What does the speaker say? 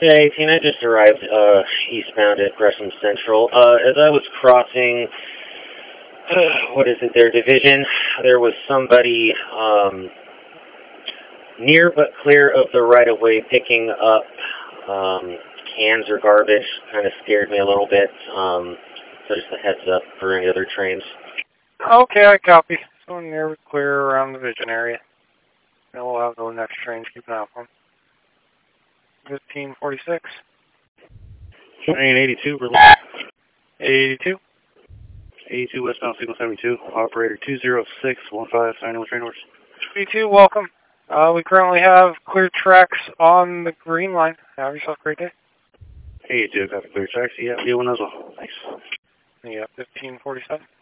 Hey, team, I just arrived eastbound at Gresham Central. As I was crossing, their division, there was somebody near but clear of the right-of-way picking up cans or garbage. Kind of scared me a little bit, so just a heads up for any other trains. Okay, I copy. So near but clear around the Vision area. Then we'll have the next train to keep an eye on. 1546. Train 82, 82. 82 westbound signal 72, operator 20615, sign with train orders. 82, welcome. We currently have clear tracks on the green line. Have yourself a great day. 82, copy clear tracks. Yeah, you one as well. Thanks. Yeah, 1547.